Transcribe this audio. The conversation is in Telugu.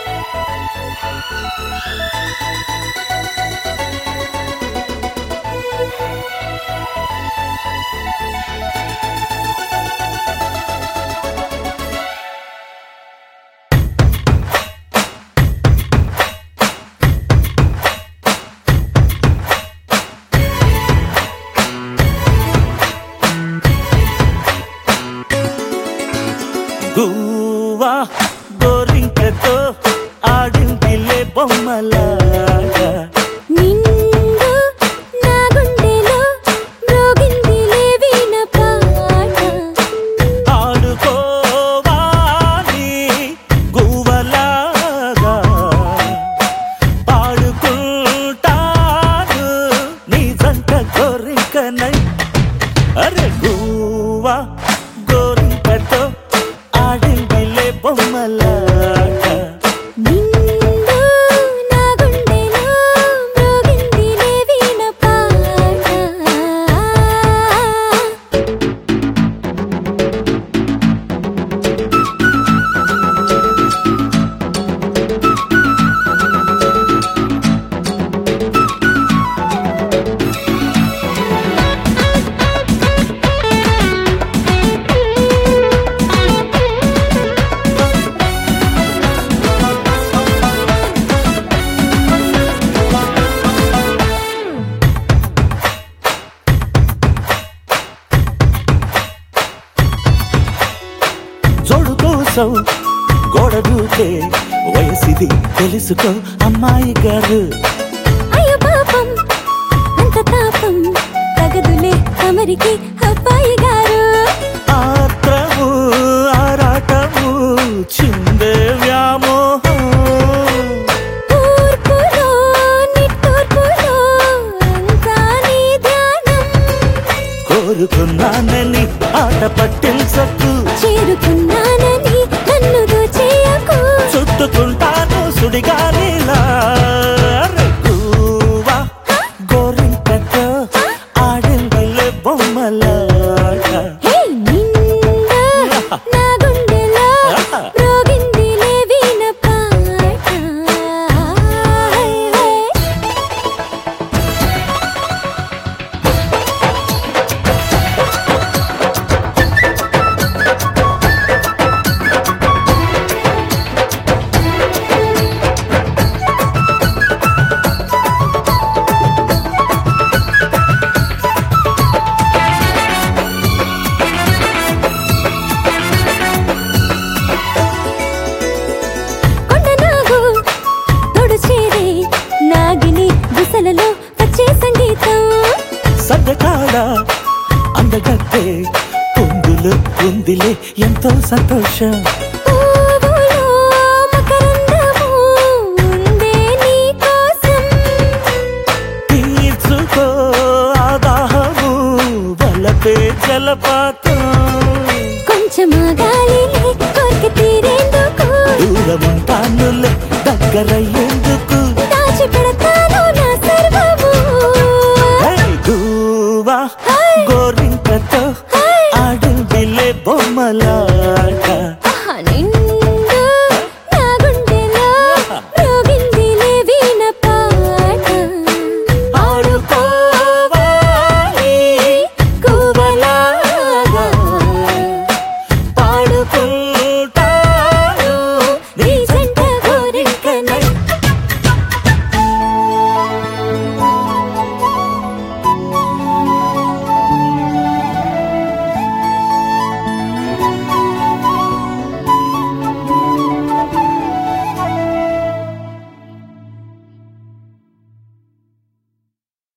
గువ్వా గోరింకతో ఆడిందిలే బొమ్మలాగా నిండు నా గుండెలో మ్రోగిందిలే వీణ పాట ఆడుకోవాలి గువ్వలాగా పాడుకుంటాను నీ జంట గోరింకనై అరే గువ్వా గోరింకతో ఆడిందిలే బొమ్మలాగా నిండు నా గుండెలో మ్రోగిందిలే వీణ పాట జోడు కోసం గోడ దూకే వయసిది తెలుసుకో అమ్మాయి గారు అయ్యో పాపం అంత తాపం తగదులే అమరికి అబ్బాయి గారు ఆత్రము ఆరాటము చిందే వ్యామోహం తూర్పులో నిట్టూర్పులో అంతా నీ ధ్యానం కోరుకున్నానని ఆట పట్టించకు చేరుకున్నానని నన్ను దోచేయకు చుట్టుకుంటాను సుడిగాలిలా గువ్వా గోరింకతో ఆడిందిలే బొమ్మలాగా హే నిండు నా గుండెలో మ్రోగిందిలే వీణ పాట హే హే కొండనాగు తోడు చేరే నాగిని దిశలలో వచ్చే సంగీతం సద్దకాడ అందగత్తే పొందులు ఉందిలే ఎంతో సంతోషం పువ్వులో మకరందము ఉందే నీ కోసం తీర్చుకో ఆదాహము వలపే జలపాతం కొంచెం ఆగాలిలే కోరిక తీరేందుకు దూరముంటానులే దగ్గరయ్యే